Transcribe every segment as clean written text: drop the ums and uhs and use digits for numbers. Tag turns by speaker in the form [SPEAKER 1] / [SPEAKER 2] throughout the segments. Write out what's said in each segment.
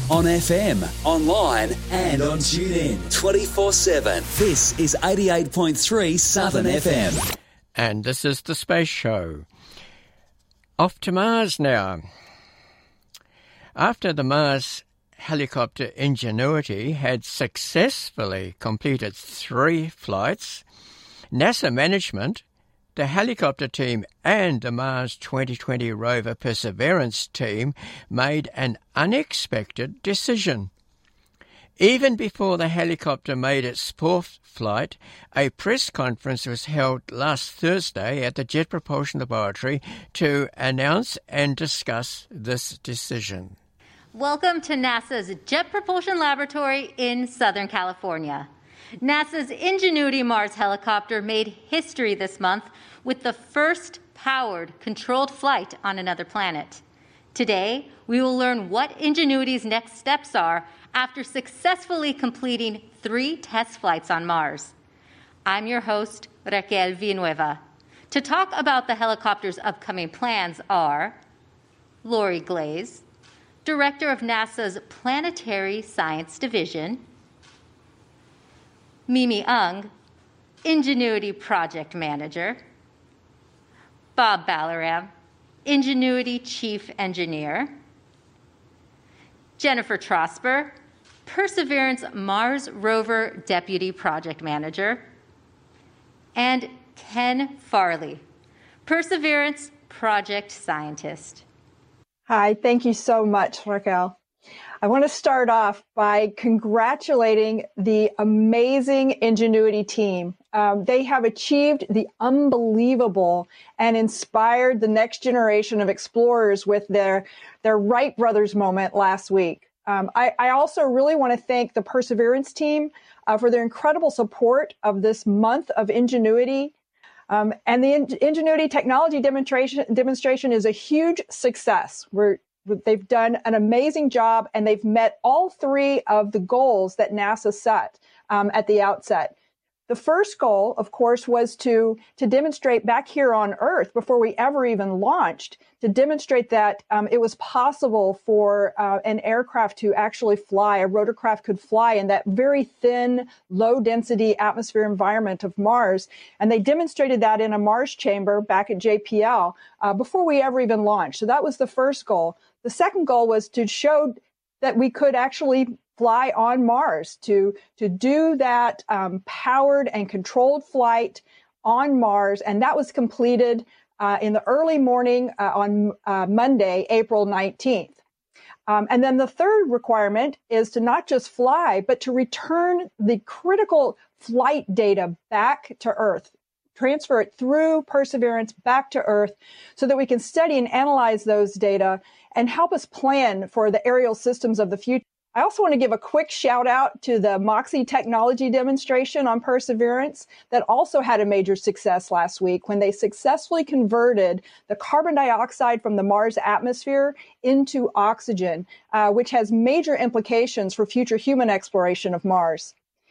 [SPEAKER 1] on FM, online and on TuneIn 24/7. This is 88.3 Southern FM.
[SPEAKER 2] And this is The Space Show. Off to Mars now. After the Mars helicopter Ingenuity had successfully completed 3 flights, NASA management, the helicopter team and the Mars 2020 rover Perseverance team made an unexpected decision. Even before the helicopter made its 4th flight, a press conference was held last Thursday at the Jet Propulsion Laboratory to announce and discuss this decision.
[SPEAKER 3] Welcome to NASA's Jet Propulsion Laboratory in Southern California. NASA's Ingenuity Mars helicopter made history this month with the first powered, controlled flight on another planet. Today, we will learn what Ingenuity's next steps are after successfully completing 3 test flights on Mars. I'm your host, Raquel Villanueva. To talk about the helicopter's upcoming plans are Lori Glaze, Director of NASA's Planetary Science Division, Mimi Ung, Ingenuity Project Manager, Bob Balaram, Ingenuity Chief Engineer, Jennifer Trosper, Perseverance Mars Rover Deputy Project Manager, and Ken Farley, Perseverance Project Scientist.
[SPEAKER 4] Hi, thank you so much, Raquel. I want to start off by congratulating the amazing Ingenuity team. They have achieved the unbelievable and inspired the next generation of explorers with their Wright brothers moment last week. I also really want to thank the Perseverance team for their incredible support of this month of Ingenuity. And the Ingenuity technology demonstration is a huge success. They've done an amazing job, and they've met all 3 of the goals that NASA set at the outset. The first goal, of course, was to demonstrate back here on Earth, before we ever even launched, to demonstrate that it was possible for an aircraft to actually fly, a rotorcraft could fly in that very thin, low-density atmosphere environment of Mars. And they demonstrated that in a Mars chamber back at JPL before we ever even launched. So that was the first goal. The second goal was to show that we could actually fly on Mars, to do that powered and controlled flight on Mars. And that was completed in the early morning on Monday, April 19th. And then the third requirement is to not just fly, but to return the critical flight data back to Earth, transfer it through Perseverance back to Earth so that we can study and analyze those data and help us plan for the aerial systems of the future. I also want to give a quick shout out to the MOXIE technology demonstration on Perseverance that also had a major success last week when they successfully converted the carbon dioxide from the Mars atmosphere into oxygen, which has major implications for future human exploration of Mars.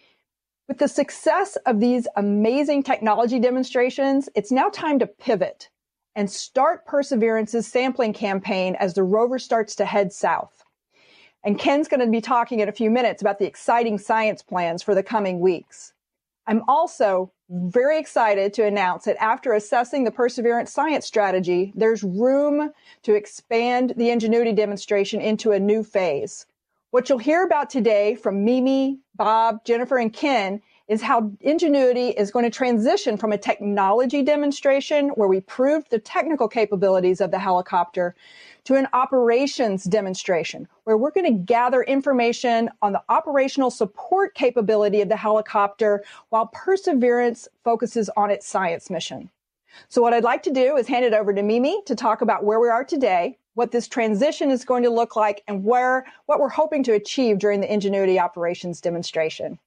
[SPEAKER 4] With the success of these amazing technology demonstrations, it's now time to pivot and start Perseverance's sampling campaign as the rover starts to head south. And Ken's going to be talking in a few minutes about the exciting science plans for the coming weeks. I'm also very excited to announce that after assessing the Perseverance science strategy, there's room to expand the Ingenuity demonstration into a new phase. What you'll hear about today from Mimi, Bob, Jennifer, and Ken is how Ingenuity is going to transition from a technology demonstration where we proved the technical capabilities of the helicopter to an operations demonstration where we're going to gather information on the operational support capability of the helicopter while Perseverance focuses on its science mission. So what I'd like to do is hand it over to Mimi to talk about where we are today, what this transition is going to look like, and what we're hoping to achieve during the Ingenuity operations demonstration.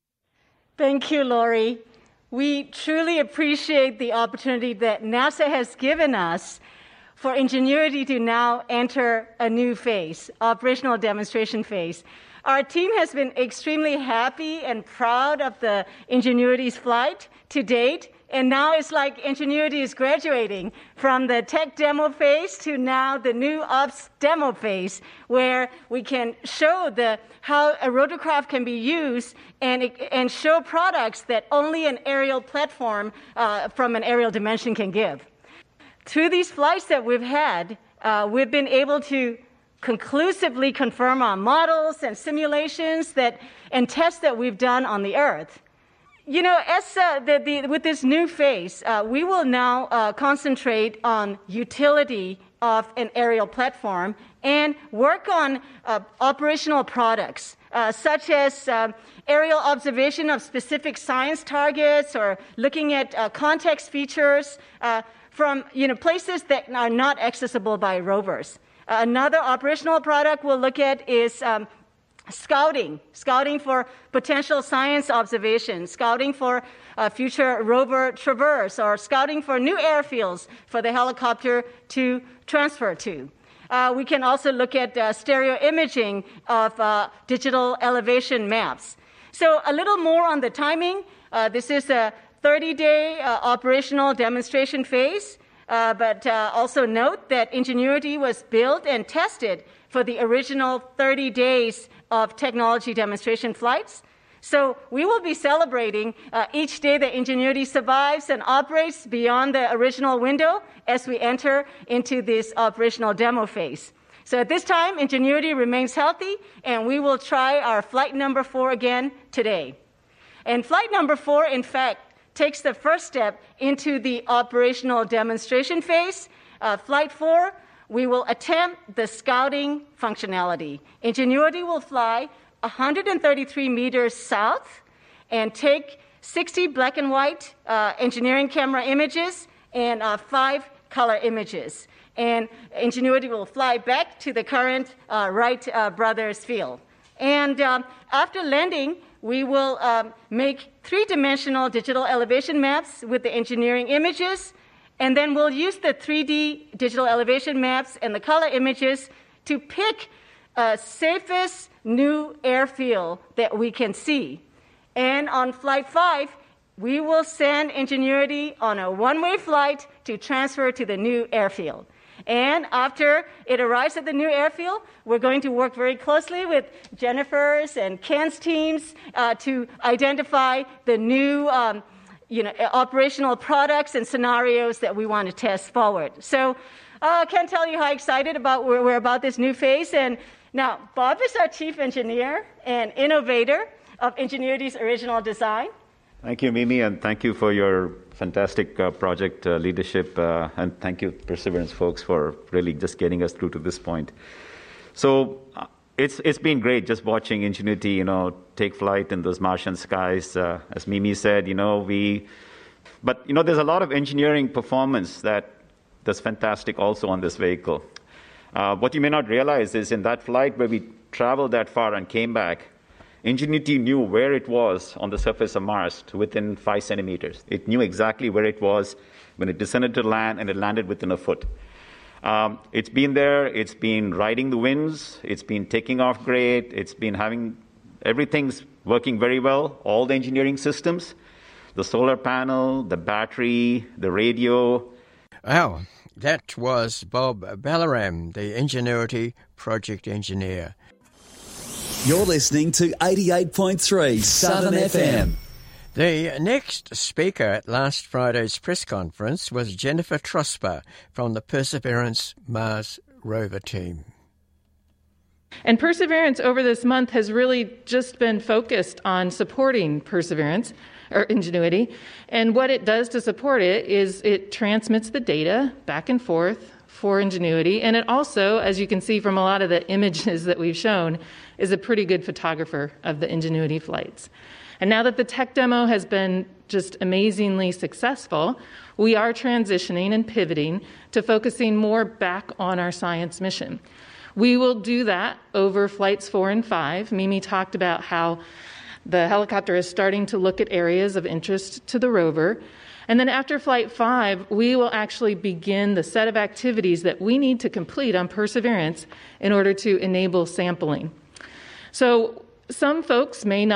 [SPEAKER 5] Thank you, Lori. We truly appreciate the opportunity that NASA has given us for Ingenuity to now enter a new phase, operational demonstration phase. Our team has been extremely happy and proud of the Ingenuity's flight to date, And now it's like Ingenuity is graduating from the tech demo phase to now the new ops demo phase, where we can show how a rotorcraft can be used and show products that only an aerial platform from an aerial dimension can give. Through these flights that we've had, we've been able to conclusively confirm our models and simulations and tests that we've done on the Earth. You know, with this new phase, we will now concentrate on utility of an aerial platform and work on operational products, such as aerial observation of specific science targets or looking at context features from places that are not accessible by rovers. Another operational product we'll look at is scouting for potential science observations, scouting for future rover traverse, or scouting for new airfields for the helicopter to transfer to. We can also look at stereo imaging of digital elevation maps. So a little more on the timing. This is a 30-day operational demonstration phase, but also note that Ingenuity was built and tested for the original 30 days of technology demonstration flights. So we will be celebrating each day that Ingenuity survives and operates beyond the original window as we enter into this operational demo phase. So at this time, Ingenuity remains healthy, and we will try our flight number 4 again today. And flight number 4, in fact, takes the first step into the operational demonstration phase. Flight 4, we will attempt the scouting functionality. Ingenuity will fly 133 meters south and take 60 black and white engineering camera images and 5 color images. And Ingenuity will fly back to the current Wright Brothers field. And after landing, we will make 3-dimensional digital elevation maps with the engineering images. And then we'll use the 3D digital elevation maps and the color images to pick a safest new airfield that we can see. And on Flight 5, we will send Ingenuity on a one-way flight to transfer to the new airfield. And after it arrives at the new airfield, we're going to work very closely with Jennifer's and Ken's teams to identify the new operational products and scenarios that we want to test forward. So I can't tell you how excited we're about this new phase. And now, Bob is our chief engineer and innovator of Ingenuity's original design.
[SPEAKER 6] Thank you, Mimi, and thank you for your fantastic project leadership. And thank you, Perseverance folks, for really just getting us through to this point. So it's been great just watching Ingenuity, take flight in those Martian skies. As Mimi said, but there's a lot of engineering performance that's fantastic also on this vehicle. What you may not realize is in that flight where we traveled that far and came back, Ingenuity knew where it was on the surface of Mars to within 5 centimeters. It knew exactly where it was when it descended to land, and it landed within a foot. It's been there. It's been riding the winds. It's been taking off great. It's been everything's working very well, all the engineering systems, the solar panel, the battery, the radio.
[SPEAKER 2] Wow, that was Bob Ballaram, the Ingenuity project engineer.
[SPEAKER 1] You're listening to 88.3 Southern FM.
[SPEAKER 2] The next speaker at last Friday's press conference was Jennifer Trosper from the Perseverance Mars rover team.
[SPEAKER 7] And Perseverance over this month has really just been focused on supporting Perseverance, or Ingenuity. And what it does to support it is it transmits the data back and forth for Ingenuity. And it also, as you can see from a lot of the images that we've shown, is a pretty good photographer of the Ingenuity flights. And now that the tech demo has been just amazingly successful, we are transitioning and pivoting to focusing more back on our science mission. We will do that over flights 4 and 5. Mimi talked about how the helicopter is starting to look at areas of interest to the rover. And then after Flight 5, we will actually begin the set of activities that we need to complete on Perseverance in order to enable sampling. So some folks may not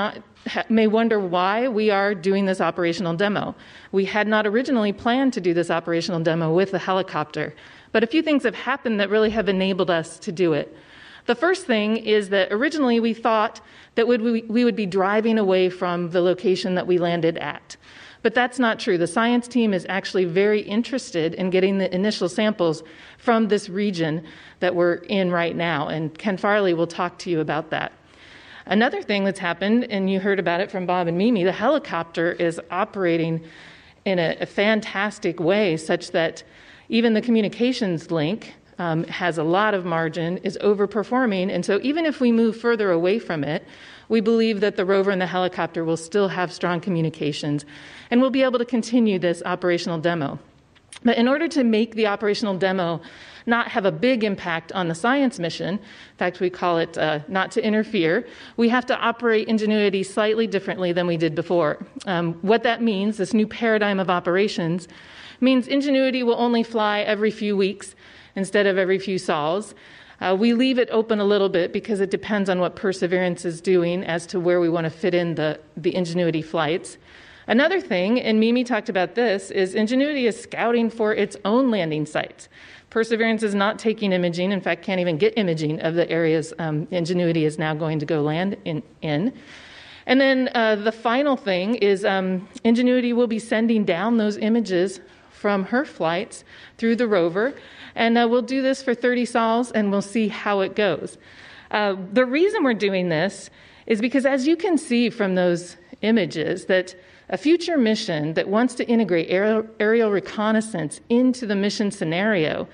[SPEAKER 7] may wonder why we are doing this operational demo. We had not originally planned to do this operational demo with the helicopter, but a few things have happened that really have enabled us to do it. The first thing is that originally we thought that we would be driving away from the location that we landed at. But that's not true. The science team is actually very interested in getting the initial samples from this region that we're in right now, and Ken Farley will talk to you about that. Another thing that's happened, and you heard about it from Bob and Mimi, the helicopter is operating in a fantastic way such that even the communications link has a lot of margin, is overperforming, and so even if we move further away from it, we believe that the rover and the helicopter will still have strong communications, and we'll be able to continue this operational demo. But in order to make the operational demo not have a big impact on the science mission, in fact, we call it not to interfere, we have to operate Ingenuity slightly differently than we did before. What that means, this new paradigm of operations, means Ingenuity will only fly every few weeks instead of every few sols. We leave it open a little bit because it depends on what Perseverance is doing as to where we want to fit in the Ingenuity flights. Another thing, and Mimi talked about this, is Ingenuity is scouting for its own landing sites. Perseverance is not taking imaging, in fact, can't even get imaging of the areas Ingenuity is now going to go land in. And then the final thing is Ingenuity will be sending down those images from her flights through the rover, and we'll do this for 30 sols, and we'll see how it goes. The reason we're doing this is because, as you can see from those images, that a future mission that wants to integrate aerial reconnaissance into the mission scenario,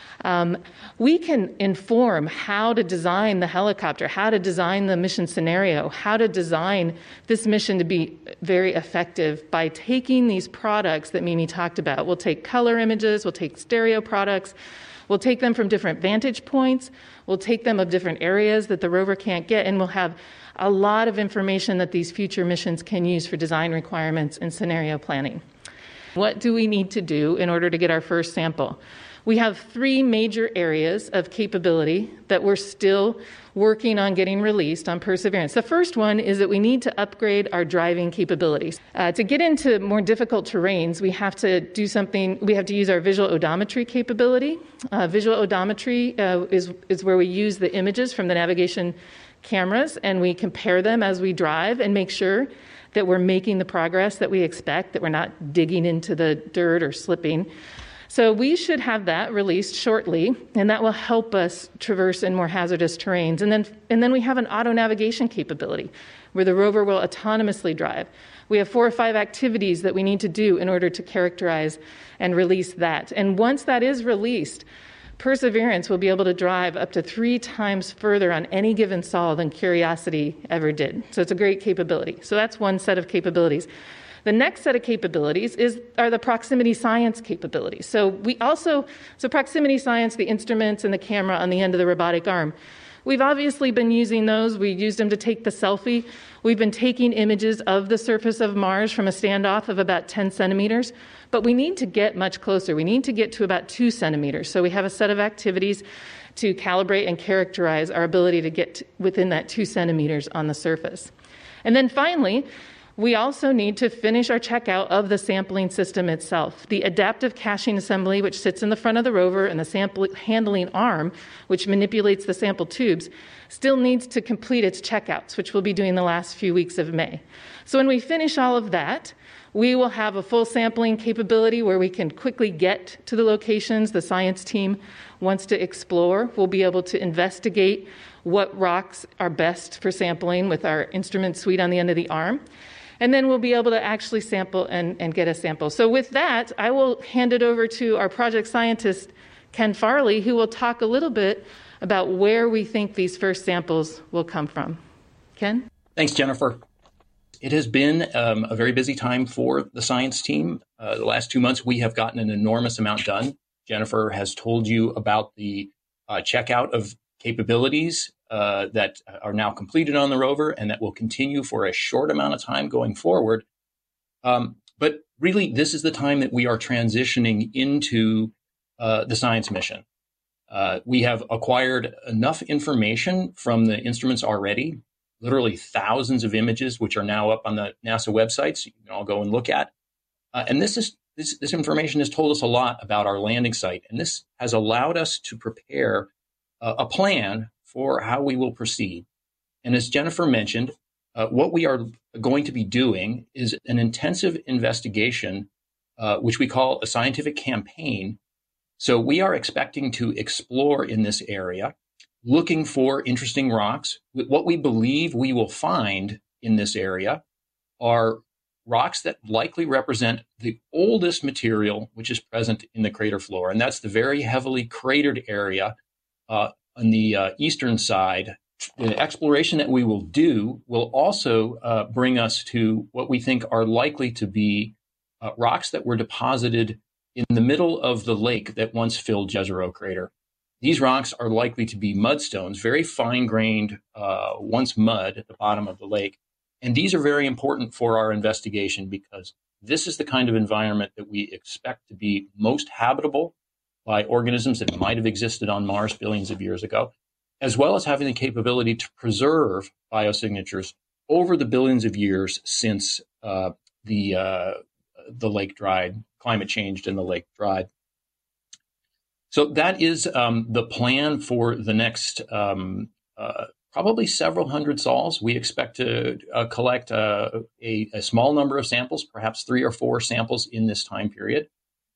[SPEAKER 7] we can inform how to design the helicopter, how to design the mission scenario, how to design this mission to be very effective by taking these products that Mimi talked about. We'll take color images, we'll take stereo products, we'll take them from different vantage points, we'll take them of different areas that the rover can't get, and we'll have a lot of information that these future missions can use for design requirements and scenario planning. What do we need to do in order to get our first sample? We have 3 major areas of capability that we're still working on getting released on Perseverance. The first one is that we need to upgrade our driving capabilities. To get into more difficult terrains, we have to do something, we have to use our visual odometry capability. Visual odometry is where we use the images from the navigation cameras and we compare them as we drive and make sure that we're making the progress that we expect, that we're not digging into the dirt or slipping. So we should have that released shortly, and that will help us traverse in more hazardous terrains. And then we have an auto navigation capability where the rover will autonomously drive. We have 4 or 5 activities that we need to do in order to characterize and release that. And once that is released, Perseverance will be able to drive up to 3 times further on any given sol than Curiosity ever did. So it's a great capability. So that's one set of capabilities. The next set of capabilities are the proximity science capabilities. So proximity science, the instruments and the camera on the end of the robotic arm. We've obviously been using those. We used them to take the selfie. We've been taking images of the surface of Mars from a standoff of about 10 centimeters. But we need to get much closer. We need to get to about 2 centimeters. So we have a set of activities to calibrate and characterize our ability to get within that 2 centimeters on the surface. And then finally, we also need to finish our checkout of the sampling system itself. The adaptive caching assembly, which sits in the front of the rover, and the sample handling arm, which manipulates the sample tubes, still needs to complete its checkouts, which we'll be doing the last few weeks of May. So when we finish all of that, we will have a full sampling capability where we can quickly get to the locations the science team wants to explore. We'll be able to investigate what rocks are best for sampling with our instrument suite on the end of the arm. And then we'll be able to actually sample and get a sample. So with that, I will hand it over to our project scientist, Ken Farley, who will talk a little bit about where we think these first samples will come from. Ken?
[SPEAKER 8] Thanks, Jennifer. It has been a very busy time for the science team. The last 2 months, we have gotten an enormous amount done. Jennifer has told you about the checkout of capabilities that are now completed on the rover and that will continue for a short amount of time going forward. But really, this is the time that we are transitioning into the science mission. We have acquired enough information from the instruments already literally thousands of images, which are now up on the NASA website, so you can all go and look at. And this information has told us a lot about our landing site, and this has allowed us to prepare a plan for how we will proceed. And as Jennifer mentioned, what we are going to be doing is an intensive investigation, which we call a scientific campaign. So we are expecting to explore in this area, looking for interesting rocks. What we believe we will find in this area are rocks that likely represent the oldest material which is present in the crater floor. And that's the very heavily cratered area on the eastern side. The exploration that we will do will also bring us to what we think are likely to be rocks that were deposited in the middle of the lake that once filled Jezero Crater. These rocks are likely to be mudstones, very fine-grained, once mud at the bottom of the lake. And these are very important for our investigation because this is the kind of environment that we expect to be most habitable by organisms that might have existed on Mars billions of years ago, as well as having the capability to preserve biosignatures over the billions of years since the lake dried, climate changed and the lake dried. So that is the plan for the next probably several hundred sols. We expect to collect a small number of samples, perhaps 3 or 4 samples in this time period.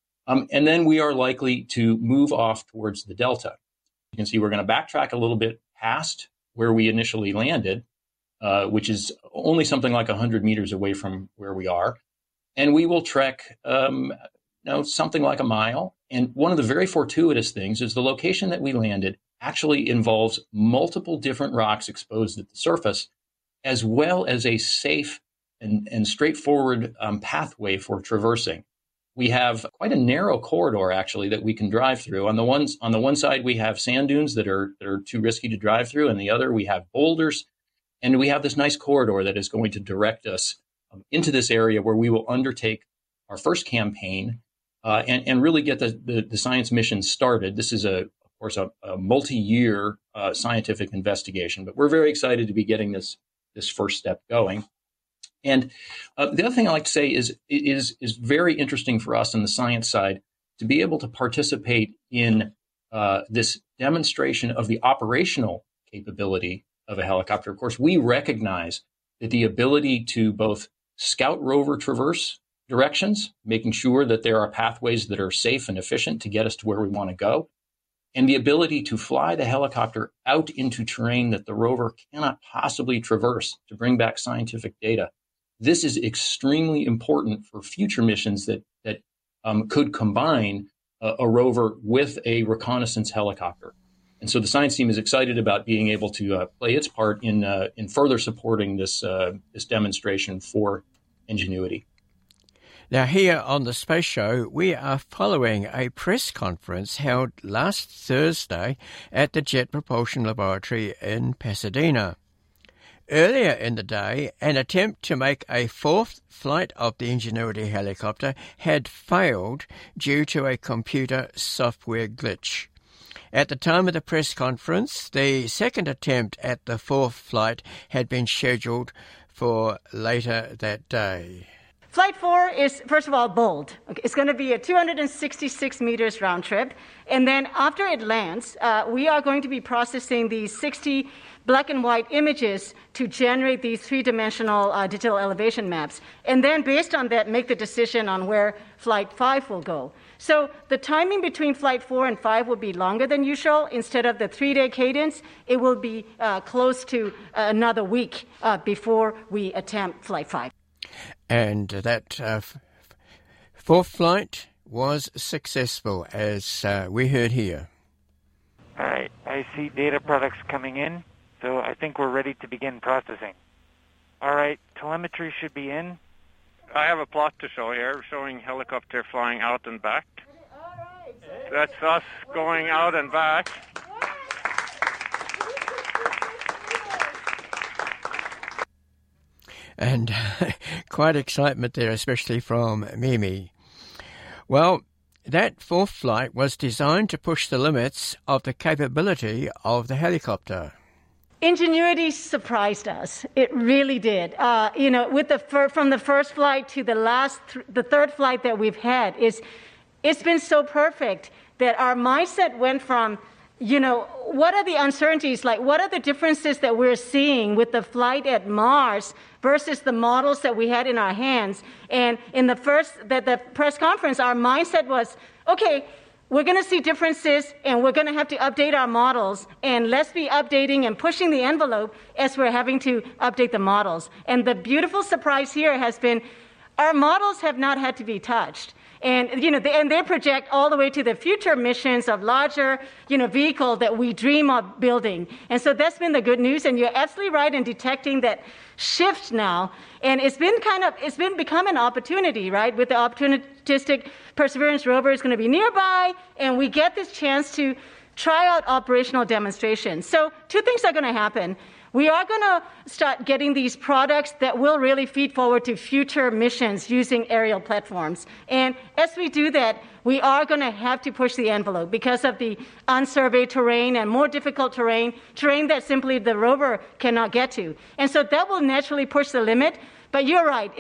[SPEAKER 8] And then we are likely to move off towards the delta. You can see we're going to backtrack a little bit past where we initially landed, which is only something like 100 meters away from where we are. And we will trek something like a mile. And one of the very fortuitous things is the location that we landed actually involves multiple different rocks exposed at the surface, as well as a safe and straightforward pathway for traversing. We have quite a narrow corridor, actually, that we can drive through. On the one side, we have sand dunes that are too risky to drive through, and the other, we have boulders. And we have this nice corridor that is going to direct us into this area where we will undertake our first campaign and really get the science mission started. This is, of course, a multi-year scientific investigation, but we're very excited to be getting this first step going. And the other thing I like to say is it is very interesting for us on the science side to be able to participate in this demonstration of the operational capability of a helicopter. Of course, we recognize that the ability to both scout rover traverse directions, making sure that there are pathways that are safe and efficient to get us to where we want to go, and the ability to fly the helicopter out into terrain that the rover cannot possibly traverse to bring back scientific data. This is extremely important for future missions that could combine a rover with a reconnaissance helicopter. And so the science team is excited about being able to play its part in further supporting this demonstration for Ingenuity.
[SPEAKER 2] Now, here on the Space Show, we are following a press conference held last Thursday at the Jet Propulsion Laboratory in Pasadena. Earlier in the day, an attempt to make a fourth flight of the Ingenuity helicopter had failed due to a computer software glitch. At the time of the press conference, the second attempt at the fourth flight had been scheduled for later that day.
[SPEAKER 5] Flight 4 is, first of all, bold. Okay, it's going to be a 266 meters round trip. And then after it lands, we are going to be processing these 60 black and white images to generate these three-dimensional digital elevation maps. And then based on that, make the decision on where Flight 5 will go. So the timing between Flight 4 and 5 will be longer than usual. Instead of the 3-day cadence, it will be close to another week before we attempt Flight 5.
[SPEAKER 2] And that fourth flight was successful, as we heard here.
[SPEAKER 9] All right, I see data products coming in, so I think we're ready to begin processing. All right, telemetry should be in.
[SPEAKER 10] I have a plot to show here, showing helicopter flying out and back.
[SPEAKER 5] All right.
[SPEAKER 10] That's us going out and back.
[SPEAKER 2] And quite excitement there, especially from Mimi. Well, that fourth flight was designed to push the limits of the capability of the helicopter.
[SPEAKER 5] Ingenuity surprised us. It really did. With from the first flight to the third flight that we've had, it's been so perfect that our mindset went from, what are the uncertainties, like what are the differences that we're seeing with the flight at Mars versus the models that we had in our hands. And in the press conference, our mindset was, okay, we're going to see differences, and we're going to have to update our models, and let's be updating and pushing the envelope as we're having to update the models. And the beautiful surprise here has been our models have not had to be touched. And, they project all the way to the future missions of larger, vehicle that we dream of building. And so that's been the good news, and you're absolutely right in detecting that shift now. And it's become an opportunity, right? With the opportunistic Perseverance rover is going to be nearby, and we get this chance to try out operational demonstrations. So 2 things are going to happen. We are going to start getting these products that will really feed forward to future missions using aerial platforms. And as we do that, we are going to have to push the envelope because of the unsurveyed terrain and more difficult terrain that simply the rover cannot get to. And so that will naturally push the limit. But you're right.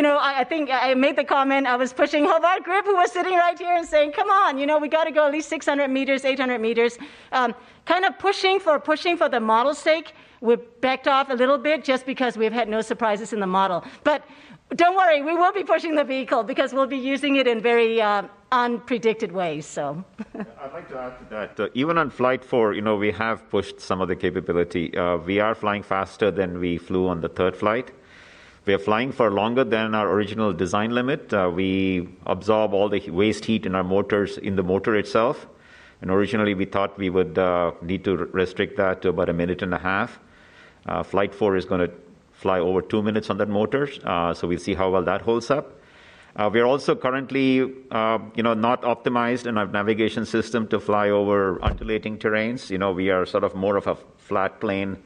[SPEAKER 5] I think I made the comment, I was pushing Hobart Grip, who was sitting right here and saying, come on, we got to go at least 600 meters, 800 meters. Kind of pushing for the model's sake. We've backed off a little bit just because we've had no surprises in the model. But don't worry, we will be pushing the vehicle because we'll be using it in very unpredicted ways. So
[SPEAKER 6] I'd like to add to that. Even on Flight 4, we have pushed some of the capability. We are flying faster than we flew on the third flight. We are flying for longer than our original design limit. We absorb all the waste heat in our motors in the motor itself. And originally we thought we would need to restrict that to about 1.5 minutes. Flight 4 is going to fly over 2 minutes on that motor, so we'll see how well that holds up. We're also currently, not optimized in our navigation system to fly over undulating terrains. We are sort of more of a flat plane,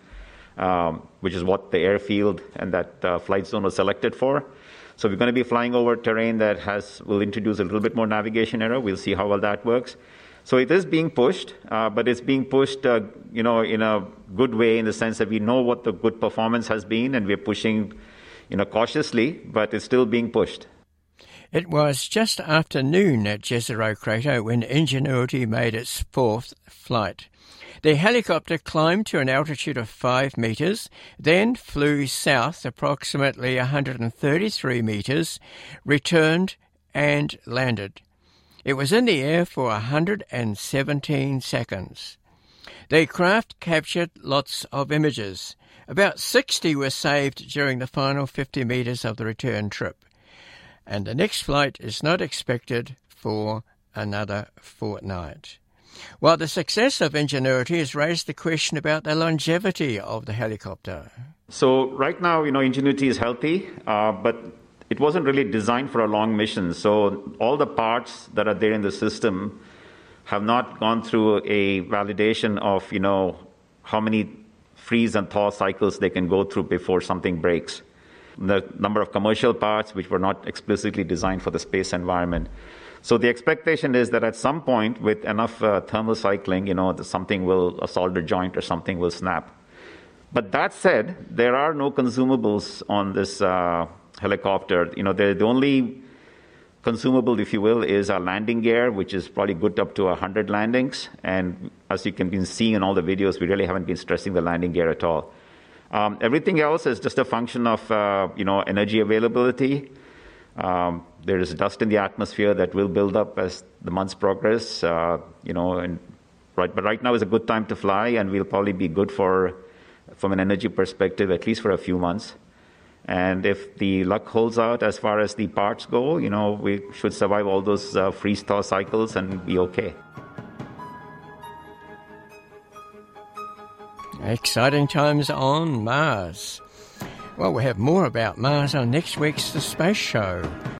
[SPEAKER 6] which is what the airfield and that flight zone was selected for. So we're going to be flying over terrain that will introduce a little bit more navigation error. We'll see how well that works. So it is being pushed, but it's being pushed, in a good way in the sense that we know what the good performance has been, and we're pushing, cautiously, but it's still being pushed.
[SPEAKER 2] It was just after noon at Jezero Crater when Ingenuity made its 4th flight. The helicopter climbed to an altitude of 5 meters, then flew south approximately 133 meters, returned and landed. It was in the air for 117 seconds. The craft captured lots of images. About 60 were saved during the final 50 meters of the return trip. And the next flight is not expected for another fortnight. While the success of Ingenuity has raised the question about the longevity of the helicopter.
[SPEAKER 6] So right now, Ingenuity is healthy, but it wasn't really designed for a long mission. So all the parts that are there in the system have not gone through a validation of, how many freeze and thaw cycles they can go through before something breaks. The number of commercial parts which were not explicitly designed for the space environment. So the expectation is that at some point with enough thermal cycling, a solder joint or something will snap. But that said, there are no consumables on this helicopter. The only consumable, if you will, is our landing gear, which is probably good up to 100 landings. And as you can be seeing in all the videos, we really haven't been stressing the landing gear at all. Everything else is just a function of, energy availability. There is dust in the atmosphere that will build up as the months progress, but right now is a good time to fly, and we'll probably be good from an energy perspective, at least for a few months. And if the luck holds out as far as the parts go, we should survive all those freeze-thaw cycles and be okay.
[SPEAKER 2] Exciting times on Mars. Well, we'll have more about Mars on next week's The Space Show.